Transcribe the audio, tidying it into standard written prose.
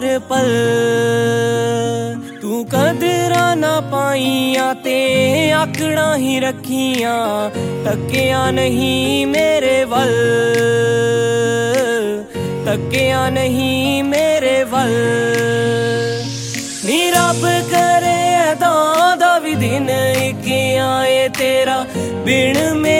हर पल तू कदरा ना पाईया ते आकड़ा ही रखिया तकिया नहीं मेरे वल तकिया नहीं मेरे वल नी रब करे दा भी दिन एक आए तेरा बिन